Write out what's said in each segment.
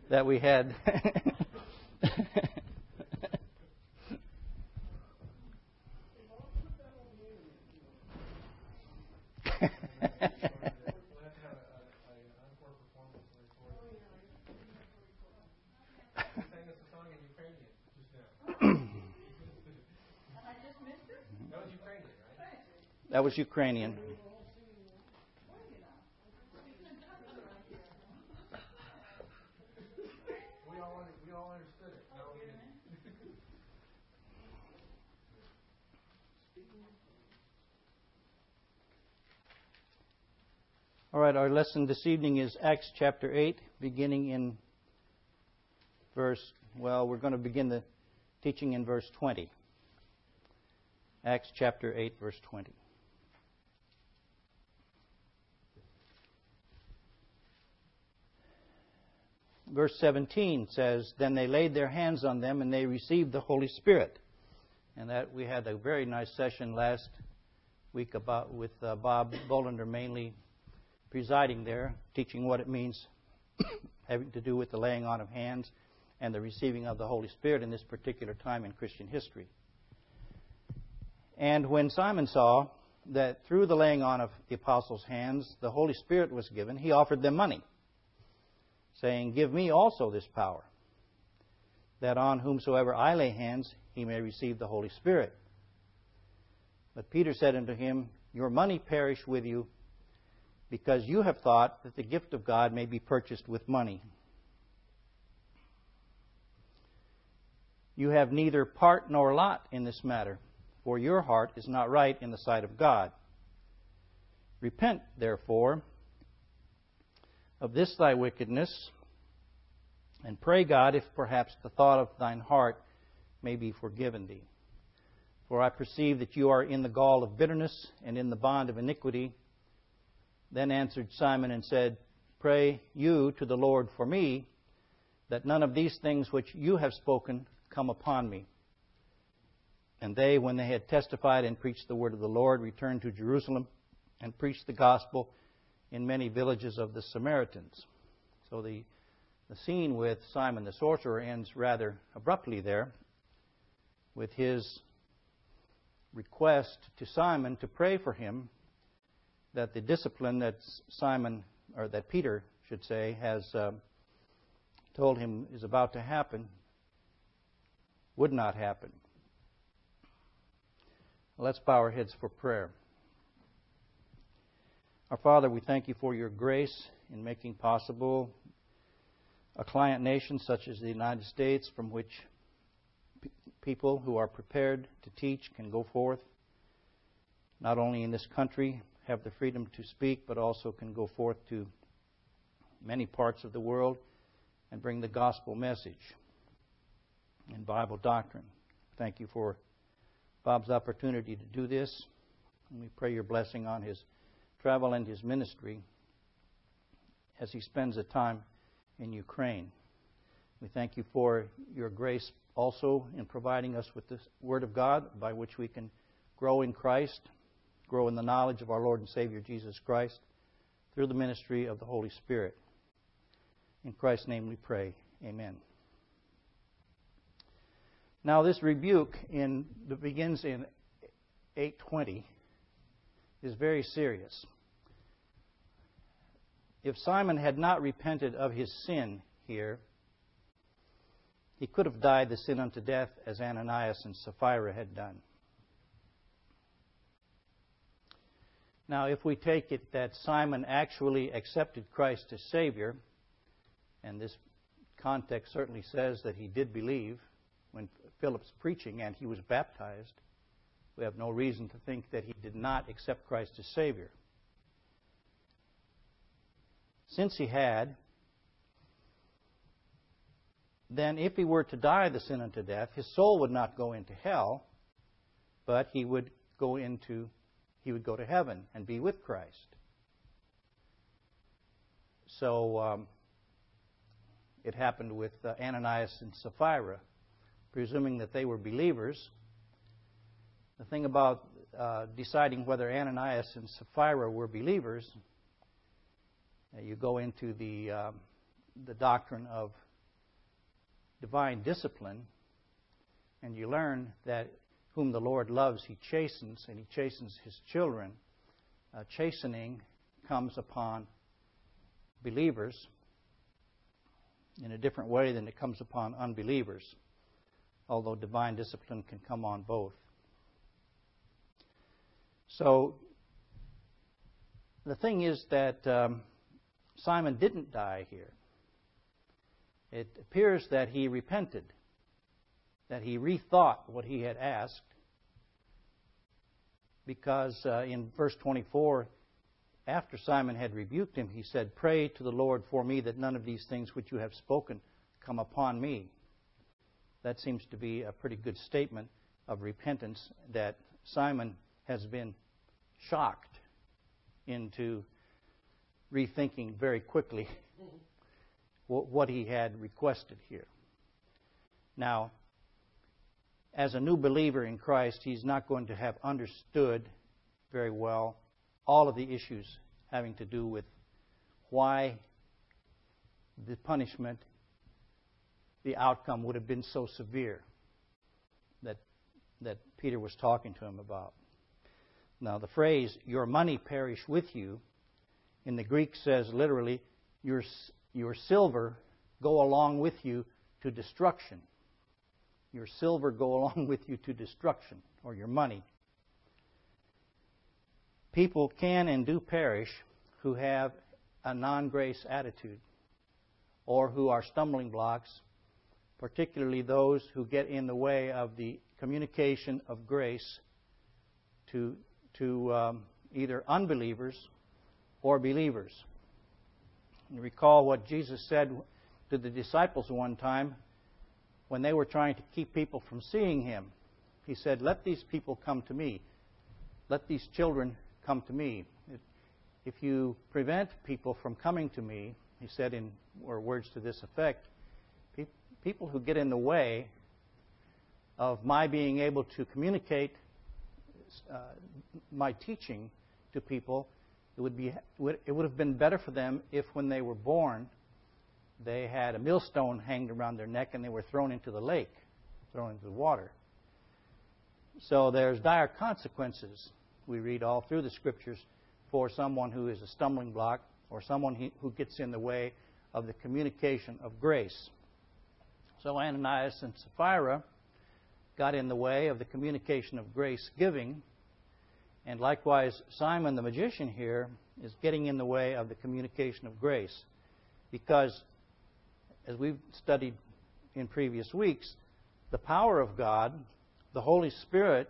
that we had. That was Ukrainian. We all understood it. No, we didn't. All right, our lesson this evening is Acts chapter 8, beginning in we're going to begin the teaching in verse 20. Acts chapter 8, verse 20. Verse 17 says, "Then they laid their hands on them and they received the Holy Spirit." And that we had a very nice session last week with Bob Bolender mainly presiding there, teaching what it means having to do with the laying on of hands and the receiving of the Holy Spirit in this particular time in Christian history. And when Simon saw that through the laying on of the apostles' hands the Holy Spirit was given, he offered them money, saying, "Give me also this power, that on whomsoever I lay hands he may receive the Holy Spirit." But Peter said unto him, "Your money perish with you, because you have thought that the gift of God may be purchased with money. You have neither part nor lot in this matter, for your heart is not right in the sight of God. Repent, therefore, of this thy wickedness, and pray God if perhaps the thought of thine heart may be forgiven thee. For I perceive that you are in the gall of bitterness and in the bond of iniquity." Then answered Simon and said, "Pray you to the Lord for me, that none of these things which you have spoken come upon me." And they, when they had testified and preached the word of the Lord, returned to Jerusalem and preached the gospel in many villages of the Samaritans. So the scene with Simon the sorcerer ends rather abruptly there, with his request to Simon to pray for him that the discipline that that Peter should say, has told him is about to happen, would not happen. Let's bow our heads for prayer. Our Father, we thank you for your grace in making possible a client nation such as the United States, from which people who are prepared to teach can go forth, not only in this country, have the freedom to speak, but also can go forth to many parts of the world and bring the gospel message and Bible doctrine. Thank you for Bob's opportunity to do this, and we pray your blessing on his travel and his ministry as he spends the time in Ukraine. We thank you for your grace also in providing us with the Word of God by which we can grow in Christ, grow in the knowledge of our Lord and Savior Jesus Christ through the ministry of the Holy Spirit. In Christ's name we pray. Amen. Now this rebuke that begins in 8:20 is very serious. If Simon had not repented of his sin here, he could have died the sin unto death as Ananias and Sapphira had done. Now, if we take it that Simon actually accepted Christ as Savior, and this context certainly says that he did believe when Philip's preaching and he was baptized, we have no reason to think that he did not accept Christ as Savior. Since he had, then if he were to die the sin unto death, his soul would not go into hell, but he would go to heaven and be with Christ. So it happened with Ananias and Sapphira, presuming that they were believers. The thing about deciding whether Ananias and Sapphira were believers, you go into the doctrine of divine discipline, and you learn that whom the Lord loves, He chastens, and He chastens His children. Chastening comes upon believers in a different way than it comes upon unbelievers, although divine discipline can come on both. So the thing is that Simon didn't die here. It appears that he repented, that he rethought what he had asked, because in verse 24, after Simon had rebuked him, he said, "Pray to the Lord for me that none of these things which you have spoken come upon me." That seems to be a pretty good statement of repentance, that Simon has been shocked into rethinking very quickly what he had requested here. Now, as a new believer in Christ, he's not going to have understood very well all of the issues having to do with why the punishment, the outcome would have been so severe that Peter was talking to him about. Now, the phrase, "your money perish with you," in the Greek says literally, your silver go along with you to destruction. Your silver go along with you to destruction, or your money. People can and do perish who have a non-grace attitude, or who are stumbling blocks, particularly those who get in the way of the communication of grace to either unbelievers or believers. You recall what Jesus said to the disciples one time when they were trying to keep people from seeing Him. He said, "Let these people come to me. Let these children come to me." If you prevent people from coming to me, He said in words to this effect, people who get in the way of my being able to communicate my teaching to people, it would have been better for them if when they were born they had a millstone hanged around their neck and they were thrown into the lake, thrown into the water. So there's dire consequences, we read all through the Scriptures, for someone who is a stumbling block or someone who gets in the way of the communication of grace. So Ananias and Sapphira got in the way of the communication of grace giving, and likewise Simon the magician here is getting in the way of the communication of grace, because as we've studied in previous weeks, the power of God, the Holy Spirit,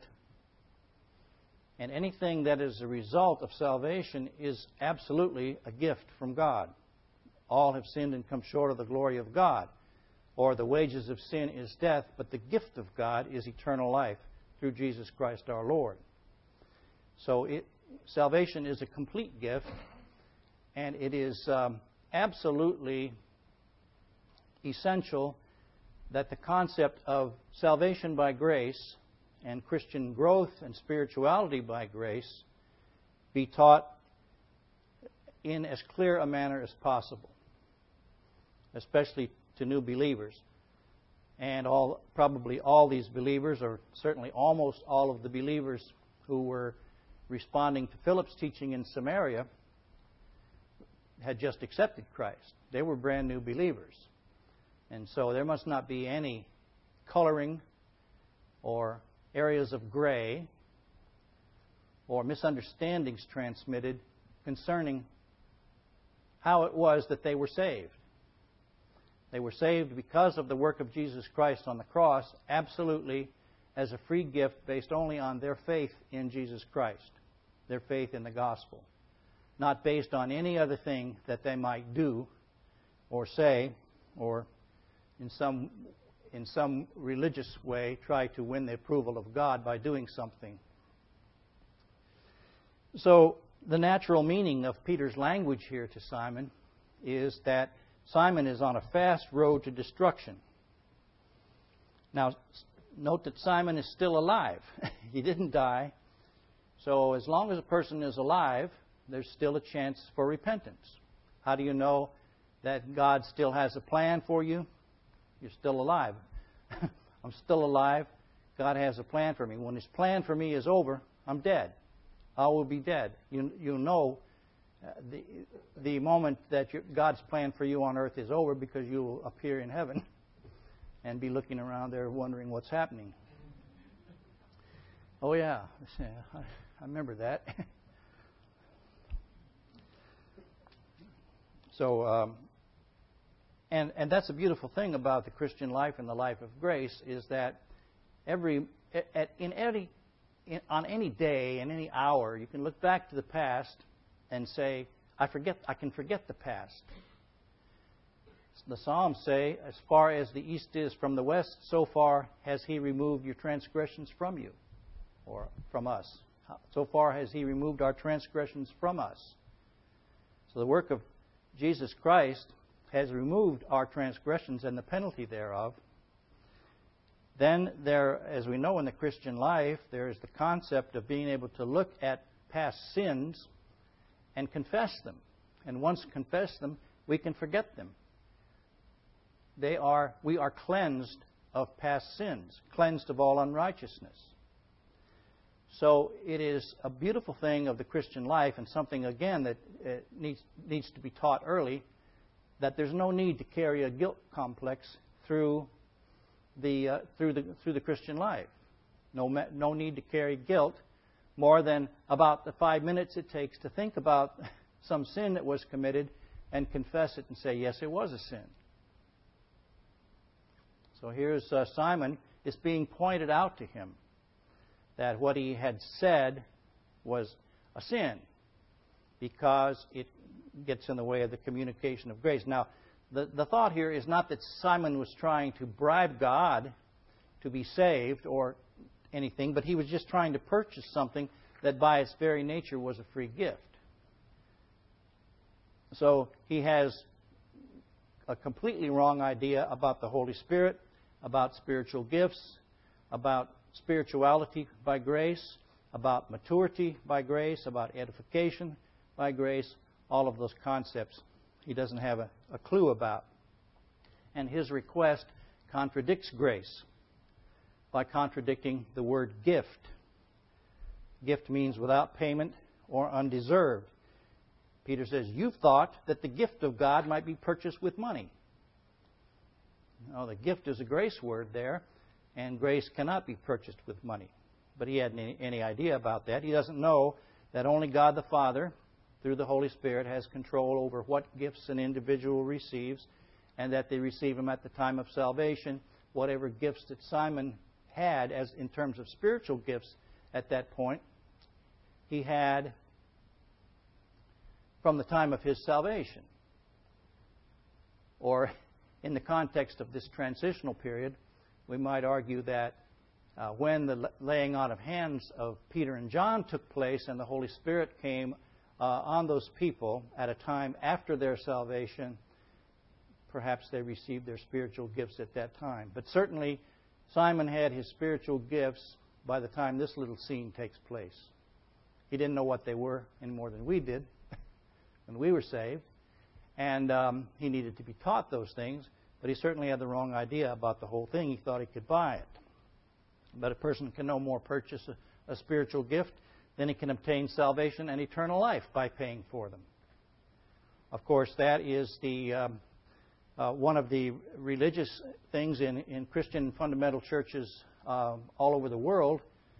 and anything that is a result of salvation is absolutely a gift from God. All have sinned and come short of the glory of God. Or the wages of sin is death, but the gift of God is eternal life through Jesus Christ our Lord. So salvation is a complete gift, and it is absolutely essential that the concept of salvation by grace and Christian growth and spirituality by grace be taught in as clear a manner as possible, especially to new believers. And probably all these believers, or certainly almost all of the believers who were responding to Philip's teaching in Samaria, had just accepted Christ. They were brand new believers. And so there must not be any coloring or areas of gray or misunderstandings transmitted concerning how it was that they were saved. They were saved because of the work of Jesus Christ on the cross, absolutely as a free gift based only on their faith in Jesus Christ, their faith in the gospel, not based on any other thing that they might do or say, or in some religious way try to win the approval of God by doing something. So the natural meaning of Peter's language here to Simon is that Simon is on a fast road to destruction. Now, note that Simon is still alive. He didn't die. So as long as a person is alive, there's still a chance for repentance. How do you know that God still has a plan for you? You're still alive. I'm still alive. God has a plan for me. When His plan for me is over, I'm dead. I will be dead. You know the moment that God's plan for you on earth is over, because you will appear in heaven and be looking around there wondering what's happening. Oh yeah, I remember that. So, and that's a beautiful thing about the Christian life and the life of grace, is that on any day, in any hour, you can look back to the past and say, I can forget the past. The Psalms say, as far as the east is from the west, so far has He removed your transgressions from you, or from us. So far has He removed our transgressions from us. So the work of Jesus Christ has removed our transgressions and the penalty thereof. Then there, as we know in the Christian life, there is the concept of being able to look at past sins and confess them. And once confess them, we can forget them. We are cleansed of past sins, cleansed of all unrighteousness. So it is a beautiful thing of the Christian life, and something, again, that needs to be taught early, that there's no need to carry a guilt complex through the Christian life. No need to carry guilt more than about the 5 minutes it takes to think about some sin that was committed and confess it and say, yes, it was a sin. So here's Simon. It's being pointed out to him that what he had said was a sin, because it gets in the way of the communication of grace. Now, the thought here is not that Simon was trying to bribe God to be saved or anything, but he was just trying to purchase something that by its very nature was a free gift. So he has a completely wrong idea about the Holy Spirit, about spiritual gifts, about spirituality by grace, about maturity by grace, about edification by grace, all of those concepts he doesn't have a clue about. And his request contradicts grace by contradicting the word gift. Gift means without payment or undeserved. Peter says, you've thought that the gift of God might be purchased with money. No, the gift is a grace word there, and grace cannot be purchased with money. But he hadn't any idea about that. He doesn't know that only God the Father, through the Holy Spirit, has control over what gifts an individual receives, and that they receive them at the time of salvation. Whatever gifts that Simon had, as in terms of spiritual gifts at that point, he had from the time of his salvation. Or in the context of this transitional period, we might argue that when the laying on of hands of Peter and John took place and the Holy Spirit came on those people at a time after their salvation, perhaps they received their spiritual gifts at that time. But certainly, Simon had his spiritual gifts by the time this little scene takes place. He didn't know what they were any more than we did when we were saved. And he needed to be taught those things, but he certainly had the wrong idea about the whole thing. He thought he could buy it. But a person can no more purchase a spiritual gift than he can obtain salvation and eternal life by paying for them. Of course, that is the one of the religious things in Christian fundamental churches all over the world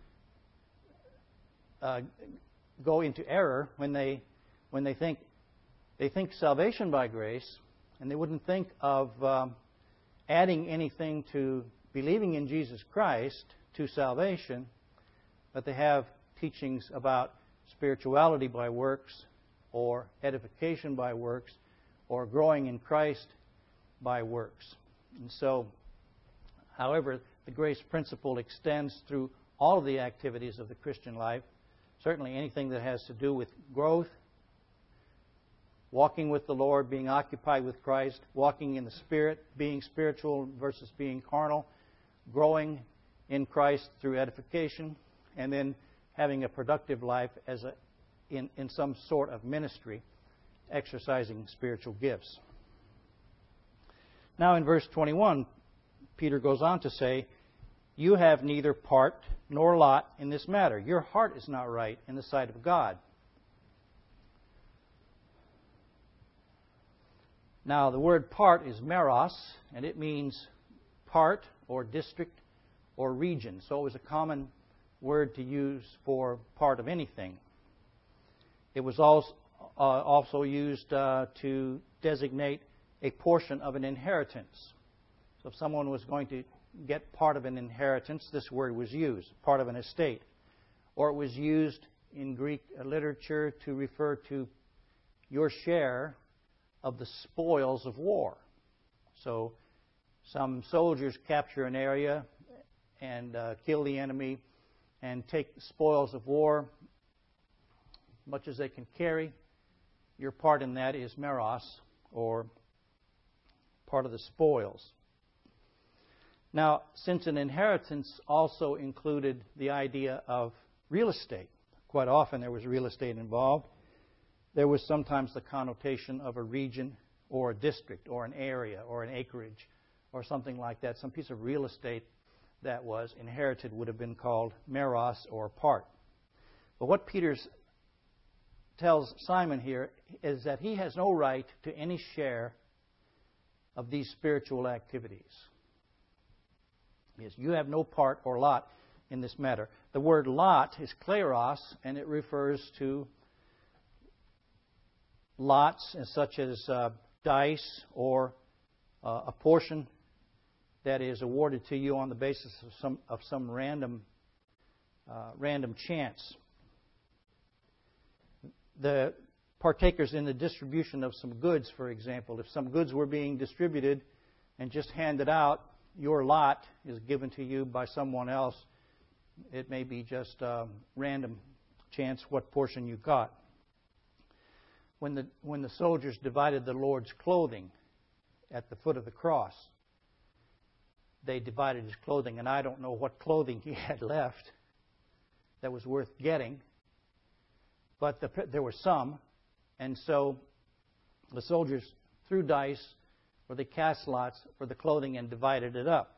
go into error when they think salvation by grace, and they wouldn't think of adding anything to believing in Jesus Christ to salvation, but they have teachings about spirituality by works, or edification by works, or growing in Christ by works. And so, however, the grace principle extends through all of the activities of the Christian life. Certainly anything that has to do with growth, walking with the Lord, being occupied with Christ, walking in the Spirit, being spiritual versus being carnal, growing in Christ through edification, and then having a productive life in some sort of ministry, exercising spiritual gifts. Now in verse 21, Peter goes on to say, you have neither part nor lot in this matter. Your heart is not right in the sight of God. Now, the word part is meros, and it means part or district or region. So it was a common word to use for part of anything. It was also used to designate a portion of an inheritance. So if someone was going to get part of an inheritance, this word was used, part of an estate. Or it was used in Greek literature to refer to your share of the spoils of war. So some soldiers capture an area and kill the enemy and take spoils of war, much as they can carry. Your part in that is meros, or part of the spoils. Now, since an inheritance also included the idea of real estate, quite often there was real estate involved, there was sometimes the connotation of a region or a district or an area or an acreage or something like that. Some piece of real estate that was inherited would have been called meros or part. But what Peter tells Simon here is that he has no right to any share of these spiritual activities. Yes, you have no part or lot in this matter. The word lot is kleros, and it refers to lots such as dice or a portion that is awarded to you on the basis of some random chance. The partakers in the distribution of some goods, for example, if some goods were being distributed and just handed out, your lot is given to you by someone else. It may be just random chance what portion you got. When the soldiers divided the Lord's clothing at the foot of the cross, they divided his clothing, and I don't know what clothing he had left that was worth getting, but there were some, and so the soldiers threw dice, or they cast lots for the clothing and divided it up.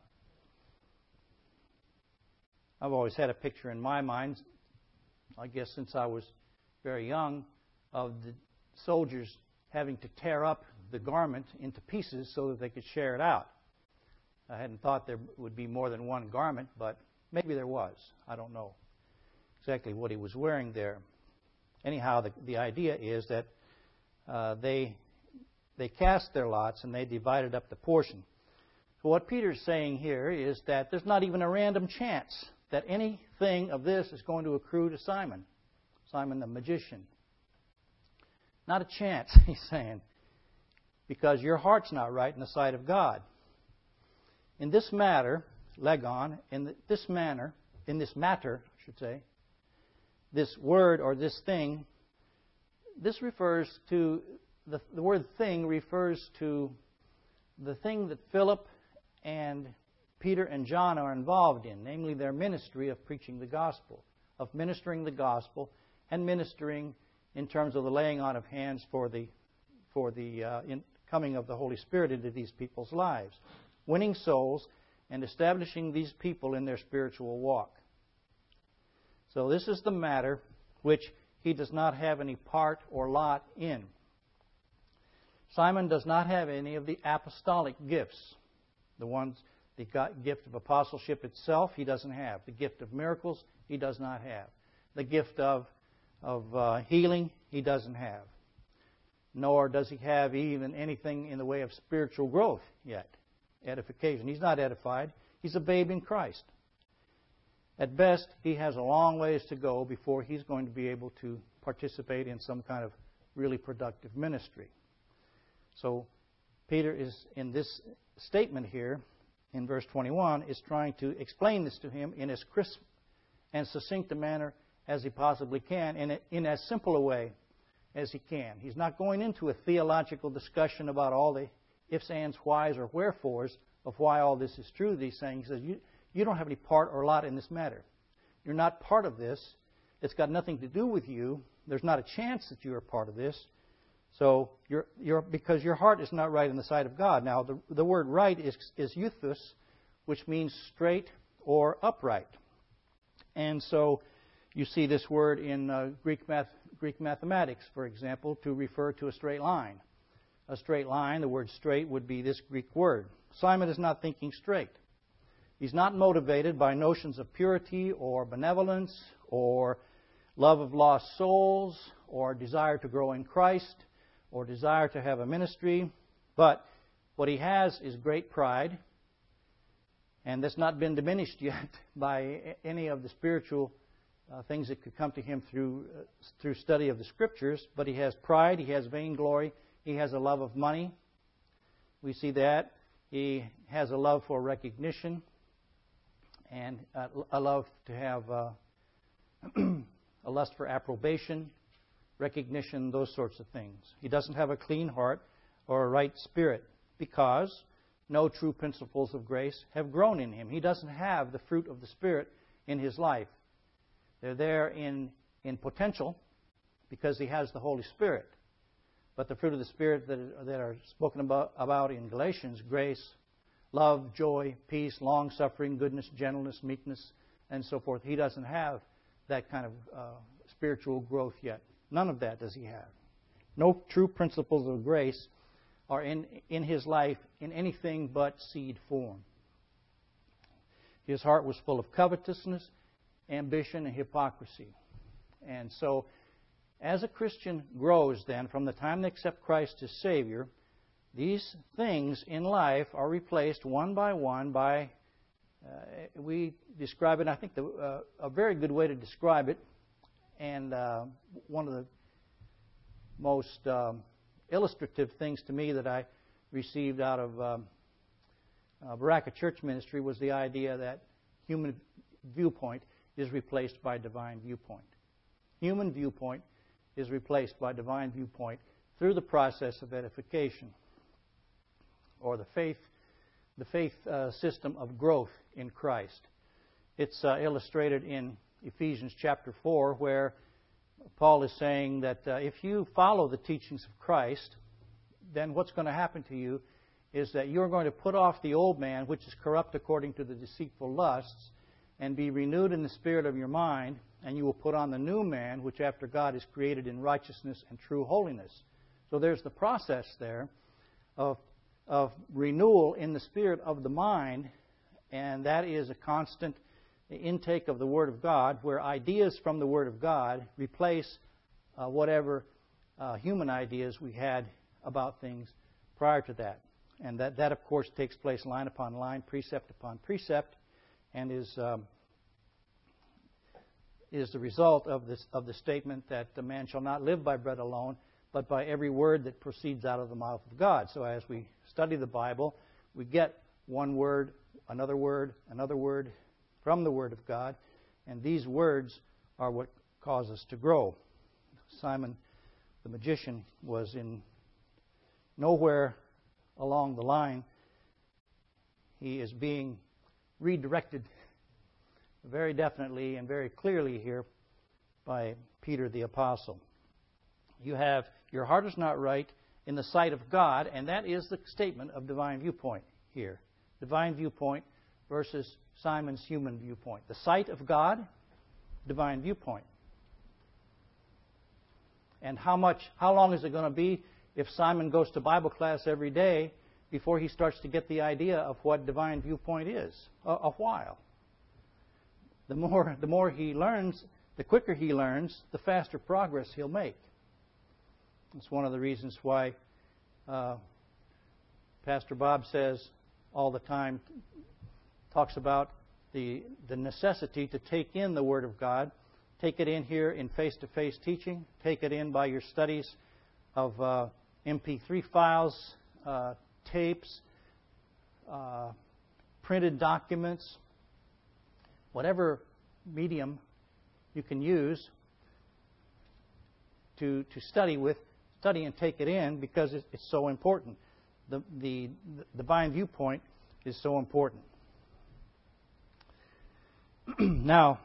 I've always had a picture in my mind, I guess since I was very young, of the soldiers having to tear up the garment into pieces so that they could share it out. I hadn't thought there would be more than one garment, but maybe there was. I don't know exactly what he was wearing there. Anyhow, the idea is that they cast their lots and they divided up the portion. So what Peter's saying here is that there's not even a random chance that anything of this is going to accrue to Simon the magician. Not a chance, he's saying, because your heart's not right in the sight of God. In this matter, legon, in this matter, I should say, this word or this thing, this refers to, the word thing refers to the thing that Philip and Peter and John are involved in, namely their ministry of preaching the gospel, of ministering the gospel and ministering in terms of the laying on of hands for the coming of the Holy Spirit into these people's lives, winning souls and establishing these people in their spiritual walk. So this is the matter which he does not have any part or lot in. Simon does not have any of the apostolic gifts. The gift of apostleship itself, he doesn't have. The gift of miracles, he does not have. The gift of healing, he doesn't have. Nor does he have even anything in the way of spiritual growth yet. Edification. He's not edified. He's a babe in Christ. At best, he has a long ways to go before he's going to be able to participate in some kind of really productive ministry. So Peter is, in this statement here, in verse 21, is trying to explain this to him in as crisp and succinct a manner as he possibly can, and in as simple a way as he can. He's not going into a theological discussion about all the ifs, ands, whys, or wherefores of why all this is true. These things, he says, you don't have any part or lot in this matter. You're not part of this. It's got nothing to do with you. There's not a chance that you're a part of this. So because your heart is not right in the sight of God. Now, the word right is euthus, which means straight or upright. And so you see this word in Greek mathematics, for example, to refer to a straight line. A straight line, the word straight would be this Greek word. Simon is not thinking straight. He's not motivated by notions of purity or benevolence or love of lost souls or desire to grow in Christ or desire to have a ministry. But what he has is great pride, and that's not been diminished yet by any of the spiritual things that could come to him through study of the Scriptures. But he has pride, he has vainglory, he has a love of money. We see that. He has a love for recognition and a love to have a lust for approbation, recognition, those sorts of things. He doesn't have a clean heart or a right spirit because no true principles of grace have grown in him. He doesn't have the fruit of the Spirit in his life. They're there in potential because he has the Holy Spirit. But the fruit of the Spirit that are spoken about in Galatians, grace, love, joy, peace, long-suffering, goodness, gentleness, meekness, and so forth, he doesn't have that kind of spiritual growth yet. None of that does he have. No true principles of grace are in his life in anything but seed form. His heart was full of covetousness, ambition, and hypocrisy. And so, as a Christian grows then, from the time they accept Christ as Savior, these things in life are replaced one by one by, we describe it, I think a very good way to describe it, and one of the most illustrative things to me that I received out of Baraka Church Ministry was the idea that human viewpoint is replaced by divine viewpoint. Human viewpoint is replaced by divine viewpoint through the process of edification, or the faith system of growth in Christ. It's illustrated in Ephesians chapter 4, where Paul is saying that if you follow the teachings of Christ, then what's going to happen to you is that you're going to put off the old man, which is corrupt according to the deceitful lusts, and be renewed in the spirit of your mind, and you will put on the new man, which after God is created in righteousness and true holiness. So there's the process there of renewal in the spirit of the mind, and that is a constant intake of the Word of God, where ideas from the Word of God replace whatever human ideas we had about things prior to that. And that of course, takes place line upon line, precept upon precept, and is the result of the statement that the man shall not live by bread alone, but by every word that proceeds out of the mouth of God. So as we study the Bible, we get one word, another word from the Word of God, and these words are what cause us to grow. Simon the magician was in nowhere along the line. He is being redirected very definitely and very clearly here by Peter the Apostle. You have, your heart is not right in the sight of God, and that is the statement of divine viewpoint here. Divine viewpoint versus Simon's human viewpoint. The sight of God, divine viewpoint. And how long is it going to be if Simon goes to Bible class every day before he starts to get the idea of what divine viewpoint is? A while. The more he learns, the quicker he learns, the faster progress he'll make. It's one of the reasons why Pastor Bob says all the time, talks about the necessity to take in the Word of God, take it in here in face-to-face teaching, take it in by your studies of MP3 files, tapes, printed documents, whatever medium you can use to study and take it in, because it's so important. The divine viewpoint is so important. Now,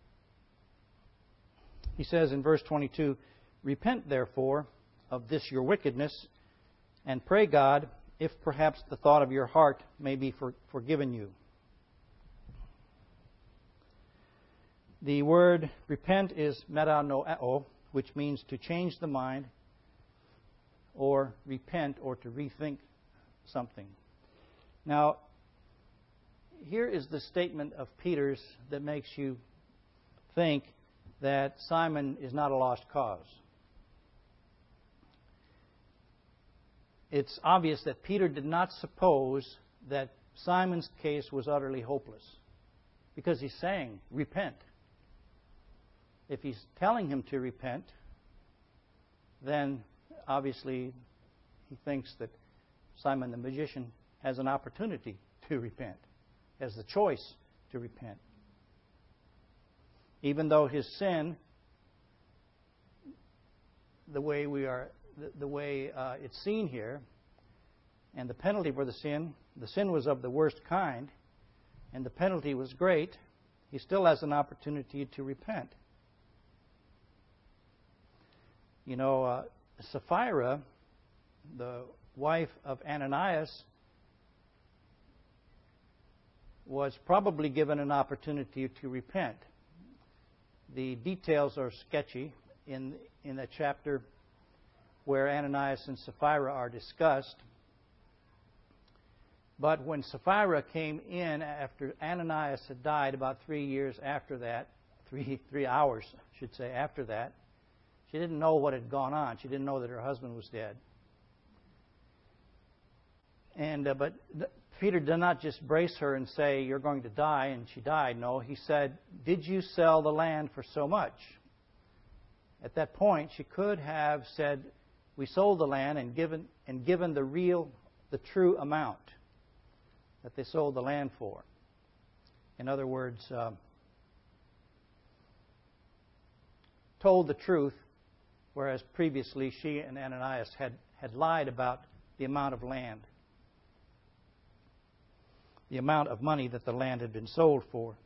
he says in verse 22, repent therefore of this your wickedness, and pray God, if perhaps the thought of your heart may be forgiven you. The word repent is metanoeo, which means to change the mind or repent or to rethink something. Now, here is the statement of Peter's that makes you think that Simon is not a lost cause. It's obvious that Peter did not suppose that Simon's case was utterly hopeless, because he's saying, repent. If he's telling him to repent, then obviously he thinks that Simon the magician has an opportunity to repent, has the choice to repent. Even though his sin, the way it's seen here, and the penalty for the sin was of the worst kind, and the penalty was great, he still has an opportunity to repent. You know, Sapphira, the wife of Ananias, was probably given an opportunity to repent. The details are sketchy in that chapter where Ananias and Sapphira are discussed. But when Sapphira came in after Ananias had died, about 3 years after that, 3 hours, I should say, after that, she didn't know what had gone on. She didn't know that her husband was dead. But Peter did not just brace her and say, "You're going to die," and she died. No, he said, "Did you sell the land for so much?" At that point, she could have said, "We sold the land," and given the true amount that they sold the land for. In other words, told the truth, whereas previously she and Ananias had lied about the amount of land, the amount of money that the land had been sold for.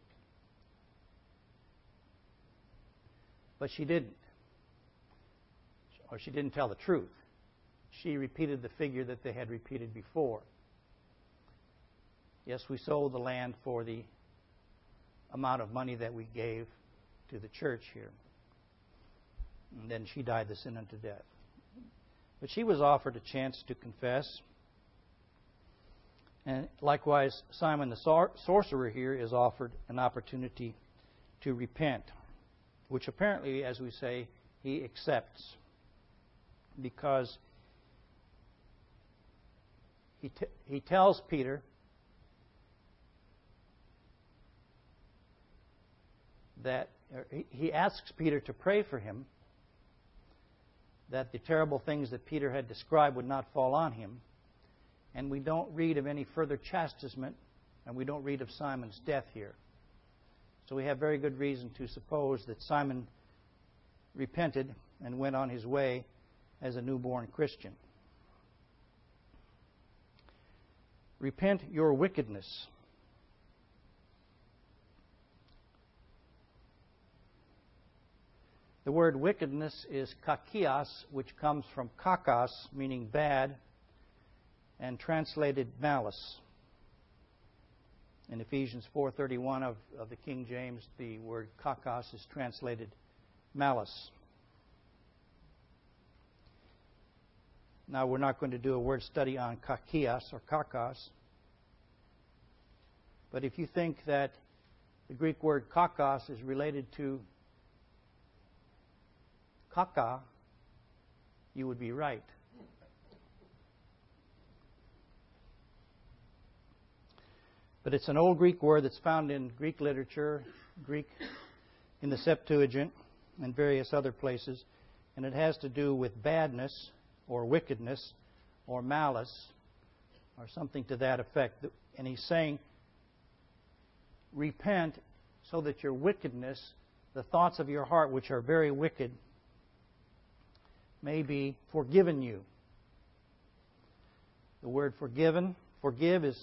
But she didn't. Or she didn't tell the truth. She repeated the figure that they had repeated before. Yes, we sold the land for the amount of money that we gave to the church here. And then she died the sin unto death. But she was offered a chance to confess. And likewise, Simon the sorcerer here is offered an opportunity to repent, which apparently, as we say, he accepts, because he tells Peter that he asks Peter to pray for him, that the terrible things that Peter had described would not fall on him. And we don't read of any further chastisement, and we don't read of Simon's death here. So we have very good reason to suppose that Simon repented and went on his way as a newborn Christian. Repent your wickedness. The word wickedness is kakios, which comes from kakos, meaning bad, and translated malice. In Ephesians 4:31 of the King James, the word kakos is translated malice. Now, we're not going to do a word study on kakios or kakos, but if you think that the Greek word kakos is related to kaka, you would be right. But it's an old Greek word that's found in Greek literature, Greek in the Septuagint, and various other places, and it has to do with badness or wickedness or malice or something to that effect. And he's saying, repent so that your wickedness, the thoughts of your heart which are very wicked, may be forgiven you. The word forgive is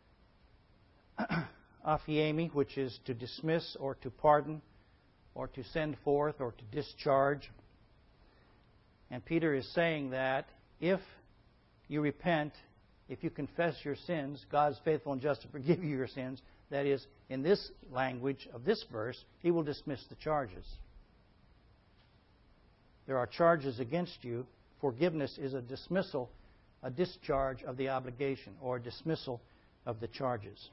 aphiemi, which is to dismiss or to pardon or to send forth or to discharge. And Peter is saying that if you repent if you confess your sins, God is faithful and just to forgive you your sins. That is, in this language of this verse, He will dismiss the charges. There are charges against you. Forgiveness is a dismissal, a discharge of the obligation, or a dismissal of the charges.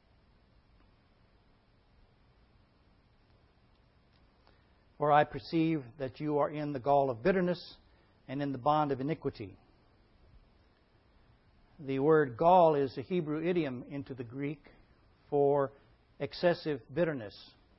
For I perceive that you are in the gall of bitterness and in the bond of iniquity. The word gall is a Hebrew idiom into the Greek for excessive bitterness.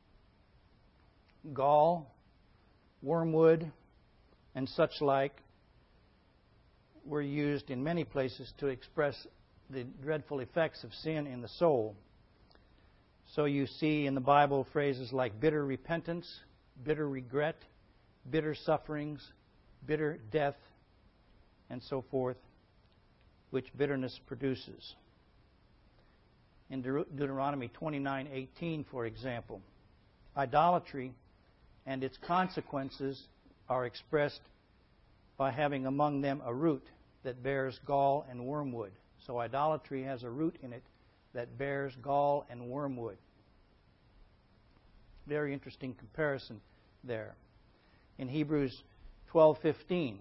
Gall, wormwood, and such like were used in many places to express the dreadful effects of sin in the soul. So you see in the Bible phrases like bitter repentance, bitter regret, bitter sufferings, bitter death, and so forth, which bitterness produces. In Deuteronomy 29:18, for example, idolatry and its consequences are expressed by having among them a root that bears gall and wormwood. So idolatry has a root in it that bears gall and wormwood. Very interesting comparison there. In Hebrews 12:15,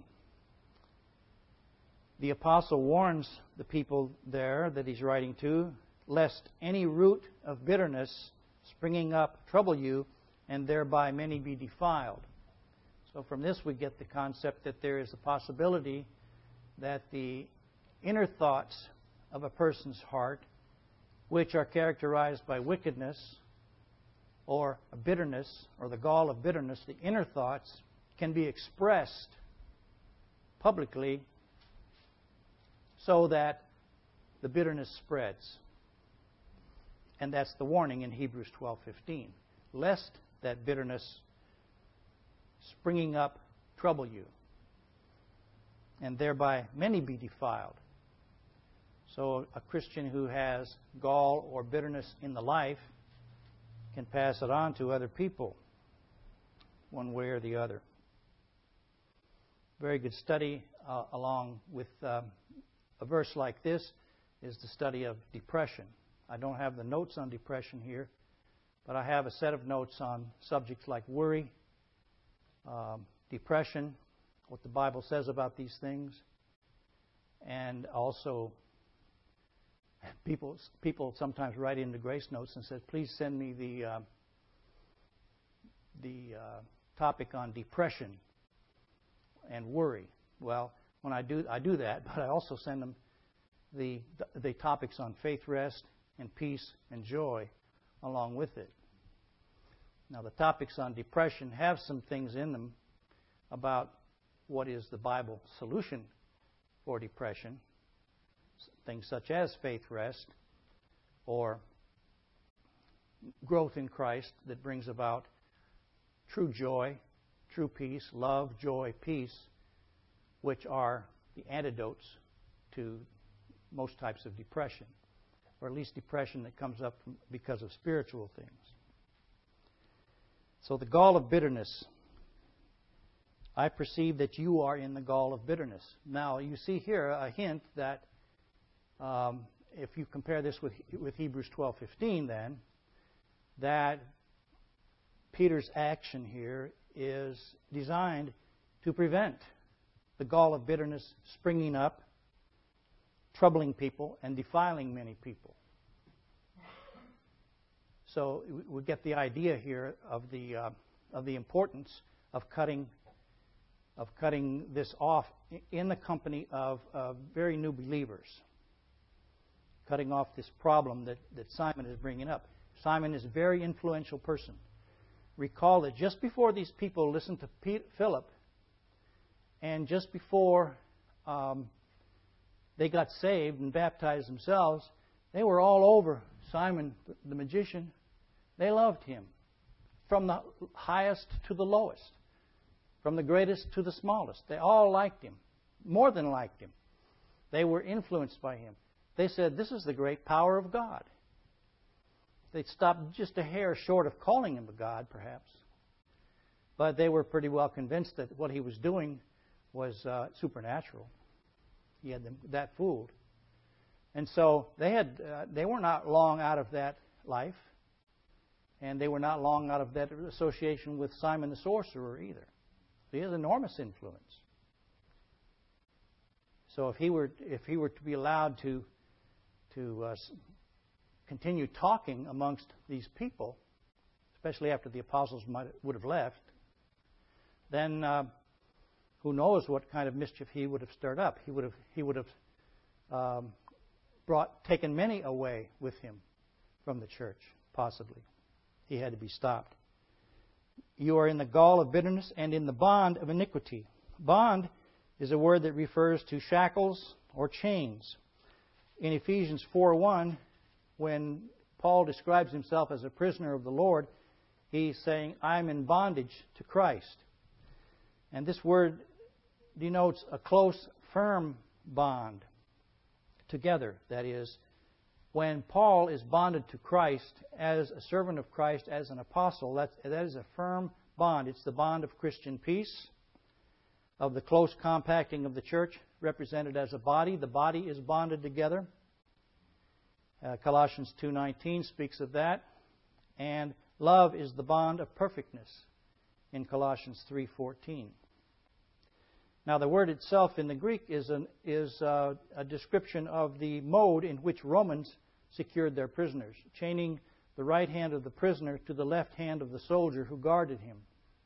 the apostle warns the people there that he's writing to, lest any root of bitterness springing up trouble you, and thereby many be defiled. So from this we get the concept that there is a possibility that the inner thoughts of a person's heart, which are characterized by wickedness or a bitterness, or the gall of bitterness, the inner thoughts can be expressed publicly so that the bitterness spreads. And that's the warning in Hebrews 12:15. Lest that bitterness springing up trouble you, and thereby many be defiled. So a Christian who has gall or bitterness in the life can pass it on to other people, one way or the other. Very good study along with a verse like this is the study of depression. I don't have the notes on depression here, but I have a set of notes on subjects like worry, depression, what the Bible says about these things, and also people sometimes write into Grace Notes and says, "Please send me the topic on depression and worry." Well, when I do that, but I also send them the topics on faith, rest, and peace and joy along with it. Now, the topics on depression have some things in them about what is the Bible solution for depression, things such as faith, rest, or growth in Christ that brings about true joy, true peace, love, joy, peace, which are the antidotes to most types of depression, or at least depression that comes up because of spiritual things. So the gall of bitterness. I perceive that you are in the gall of bitterness. Now, you see here a hint that if you compare this with Hebrews 12:15, then, that Peter's action here is designed to prevent the gall of bitterness springing up, troubling people, and defiling many people. So we get the idea here of the importance of cutting this off in the company of very new believers. Cutting off this problem that Simon is bringing up. Simon is a very influential person. Recall that just before these people listened to Philip, and just before they got saved and baptized themselves, they were all over Simon the magician. They loved him, from the highest to the lowest, from the greatest to the smallest. They all liked him, more than liked him. They were influenced by him. They said, "This is the great power of God." They stopped just a hair short of calling him a god, perhaps. But they were pretty well convinced that what he was doing was supernatural. He had them that fooled. And so they were not long out of that life, and they were not long out of that association with Simon the sorcerer either. He has enormous influence. So if he were to be allowed to continue talking amongst these people, especially after the apostles would have left, then who knows what kind of mischief he would have stirred up. He would have taken many away with him from the church, possibly. He had to be stopped. You are in the gall of bitterness and in the bond of iniquity. Bond is a word that refers to shackles or chains. In Ephesians 4:1, when Paul describes himself as a prisoner of the Lord, he's saying, I'm in bondage to Christ. And this word denotes a close, firm bond together. That is, when Paul is bonded to Christ as a servant of Christ, as an apostle, that is a firm bond. It's the bond of Christian peace, of the close compacting of the church, represented as a body. The body is bonded together. Colossians 2:19 speaks of that. And love is the bond of perfectness in Colossians 3:14. Now, the word itself in the Greek is a description of the mode in which Romans secured their prisoners, chaining the right hand of the prisoner to the left hand of the soldier who guarded him.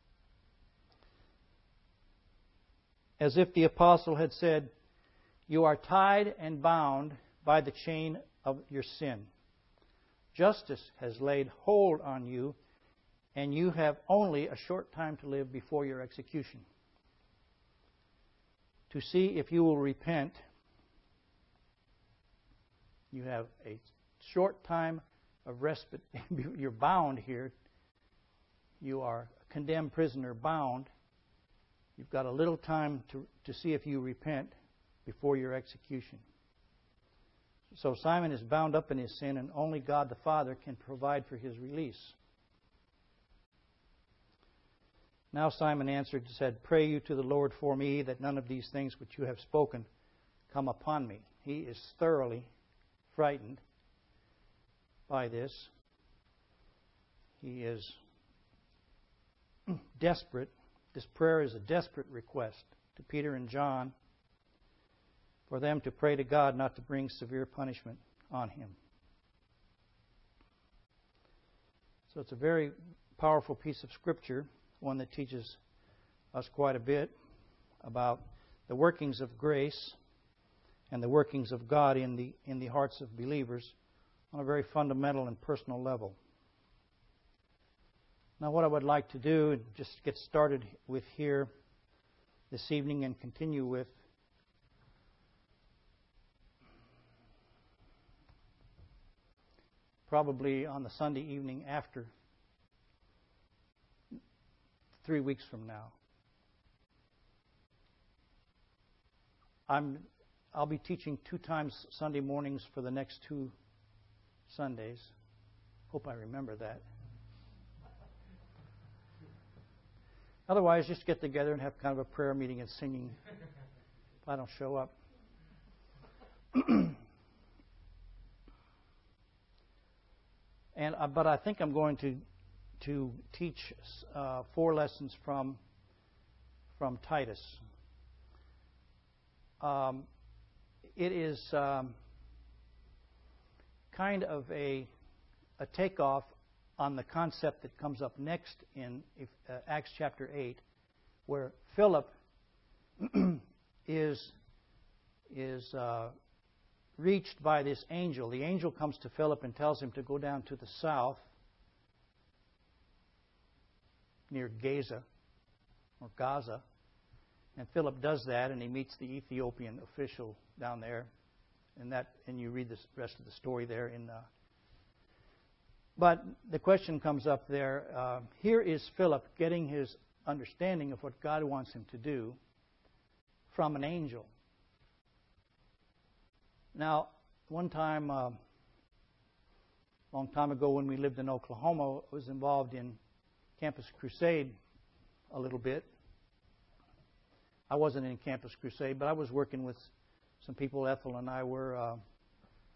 As if the apostle had said, you are tied and bound by the chain of your sin. Justice has laid hold on you, and you have only a short time to live before your execution. To see if you will repent, you have a short time of respite. You're bound here. You are a condemned prisoner bound. You've got a little time to see if you repent before your execution. So Simon is bound up in his sin, and only God the Father can provide for his release. Now Simon answered and said, pray you to the Lord for me, that none of these things which you have spoken come upon me. He is thoroughly frightened by this. He is desperate. This prayer is a desperate request to Peter and John for them to pray to God not to bring severe punishment on him. So it's a very powerful piece of Scripture, one that teaches us quite a bit about the workings of grace and the workings of God in the hearts of believers on a very fundamental and personal level. Now, what I would like to do, and just get started with here this evening and continue with, probably on the Sunday evening after, 3 weeks from now. I'll be teaching 2 times Sunday mornings for the next 2 Sundays. Hope I remember that. Otherwise, just get together and have kind of a prayer meeting and singing if I don't show up. But I think I'm going to teach 4 lessons from Titus. It is kind of a takeoff on the concept that comes up next in Acts chapter 8, where Philip is reached by this angel. The angel comes to Philip and tells him to go down to the south near Gaza or Gaza. And Philip does that, and he meets the Ethiopian official down there. And you read the rest of the story there. But the question comes up there. Here is Philip getting his understanding of what God wants him to do from an angel. Now, one time, a long time ago when we lived in Oklahoma, I was involved in Campus Crusade a little bit. I wasn't in Campus Crusade, but I was working with some people. Ethel and I were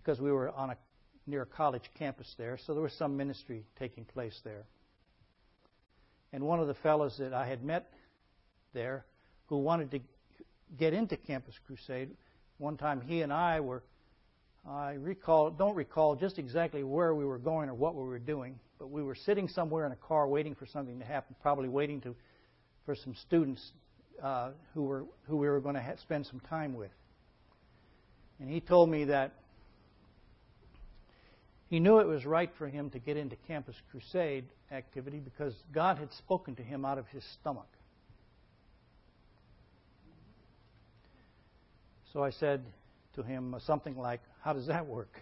because we were near a college campus there, so there was some ministry taking place there. And one of the fellows that I had met there who wanted to get into Campus Crusade, one time he and I don't recall just exactly where we were going or what we were doing, but we were sitting somewhere in a car waiting for something to happen, probably waiting for some students who we were going to spend some time with. And he told me that he knew it was right for him to get into Campus Crusade activity because God had spoken to him out of his stomach. So I said to him something like, "How does that work?"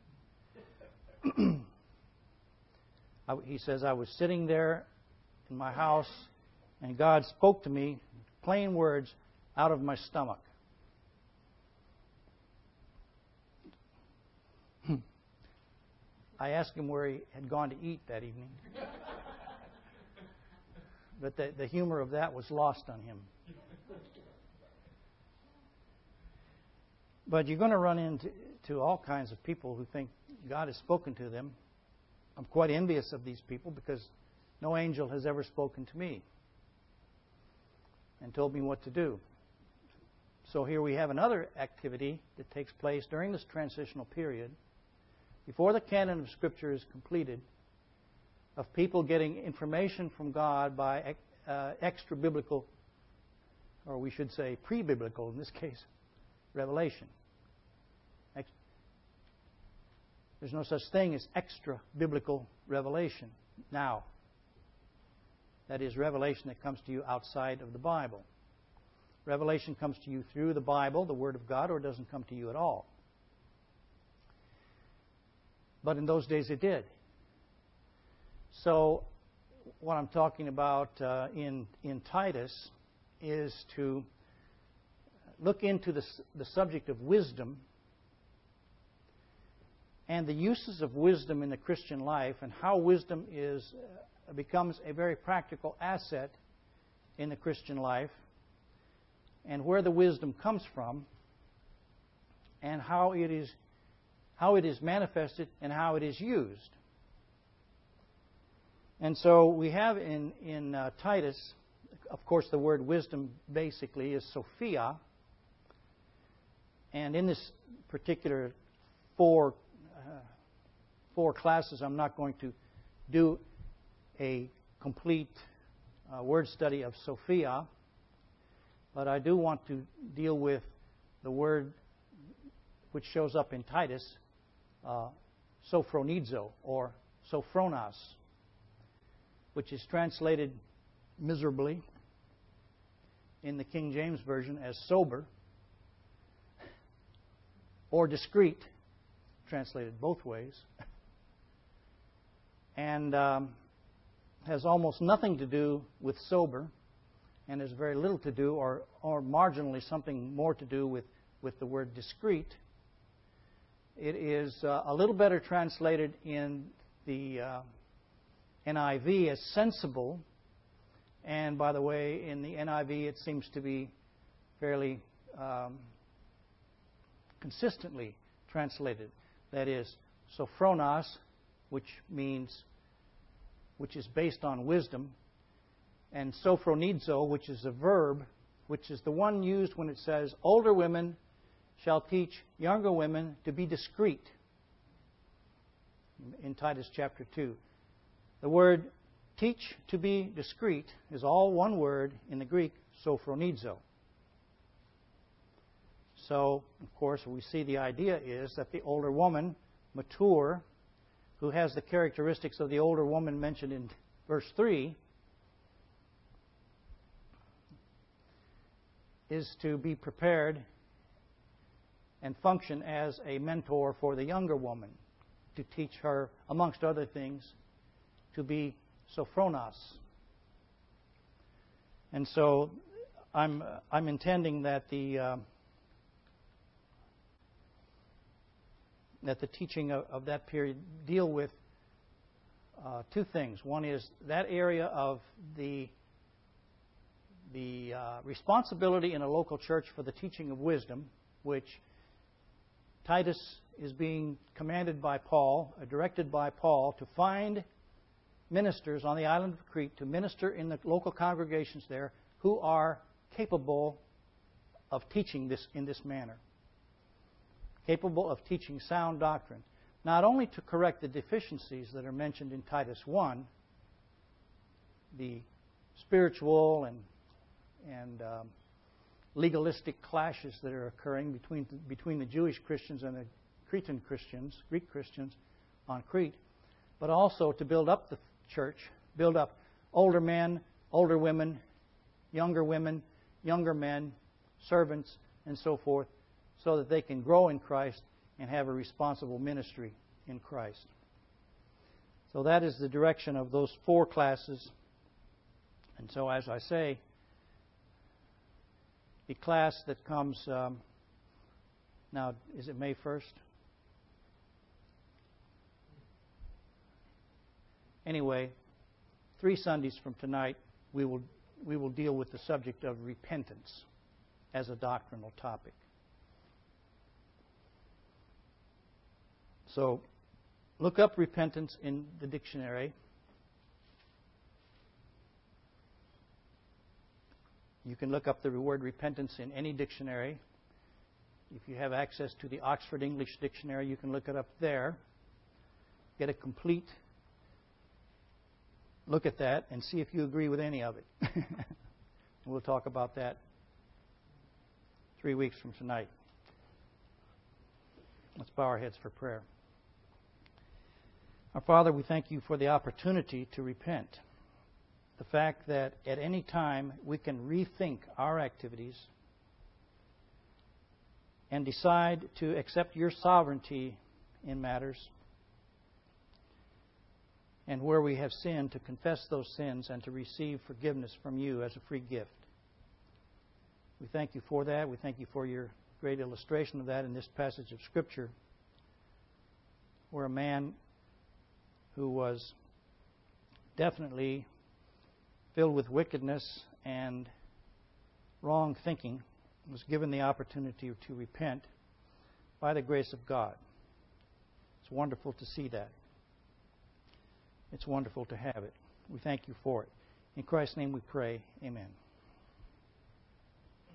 He says, "I was sitting there in my house and God spoke to me, plain words, out of my stomach." I asked him where he had gone to eat that evening. But the humor of that was lost on him. But you're going to run into all kinds of people who think God has spoken to them. I'm quite envious of these people because no angel has ever spoken to me and told me what to do. So here we have another activity that takes place during this transitional period, before the canon of Scripture is completed, of people getting information from God by extra-biblical, or we should say pre-biblical in this case, revelation. There's no such thing as extra-biblical revelation now. That is revelation that comes to you outside of the Bible. Revelation comes to you through the Bible, the Word of God, or it doesn't come to you at all. But in those days it did. So what I'm talking about in Titus is to look into the subject of wisdom and the uses of wisdom in the Christian life and how wisdom becomes a very practical asset in the Christian life and where the wisdom comes from and how it is manifested and how it is used. And so we have in Titus, of course, the word wisdom basically is Sophia. And in this particular four classes, I'm not going to do a complete word study of Sophia, but I do want to deal with the word which shows up in Titus, sophronizo, or sophronos, which is translated miserably in the King James Version as sober, or discreet, translated both ways, and has almost nothing to do with sober, and has very little to do, or marginally something more to do with the word discreet. It is a little better translated in the NIV as sensible, and by the way, in the NIV it seems to be fairly consistently translated. That is, sophronos, which is based on wisdom, and sophronizo, which is a verb, which is the one used when it says, older women shall teach younger women to be discreet, in Titus chapter 2. The word teach to be discreet is all one word in the Greek, sophronizo. So, of course, we see the idea is that the older woman, mature, who has the characteristics of the older woman mentioned in verse 3, is to be prepared and function as a mentor for the younger woman, to teach her, amongst other things, to be sophronos. And so I'm intending that the teaching of that period deal with two things. One is that area of the responsibility in a local church for the teaching of wisdom, which Titus is being commanded by Paul, directed by Paul, to find ministers on the island of Crete to minister in the local congregations there who are capable of teaching this in this manner. Capable of teaching sound doctrine. Not only to correct the deficiencies that are mentioned in Titus 1, the spiritual and legalistic clashes that are occurring between the Jewish Christians and the Cretan Christians, Greek Christians on Crete, but also to build up the church, build up older men, older women, younger men, servants, and so forth, so that they can grow in Christ and have a responsible ministry in Christ. So that is the direction of those 4 classes. And so, as I say, the class that comes now, is it May 1st? Anyway, 3 Sundays from tonight, we will deal with the subject of repentance as a doctrinal topic. So, look up repentance in the dictionary. You can look up the word repentance in any dictionary. If you have access to the Oxford English Dictionary, you can look it up there. Get a complete look at that and see if you agree with any of it. We'll talk about that 3 weeks from tonight. Let's bow our heads for prayer. Our Father, we thank you for the opportunity to repent. The fact that at any time we can rethink our activities and decide to accept your sovereignty in matters, and where we have sinned, to confess those sins and to receive forgiveness from you as a free gift. We thank you for that. We thank you for your great illustration of that in this passage of Scripture, where a man who was definitely filled with wickedness and wrong thinking was given the opportunity to repent by the grace of God. It's wonderful to see that. It's wonderful to have it. We thank you for it. In Christ's name we pray. Amen.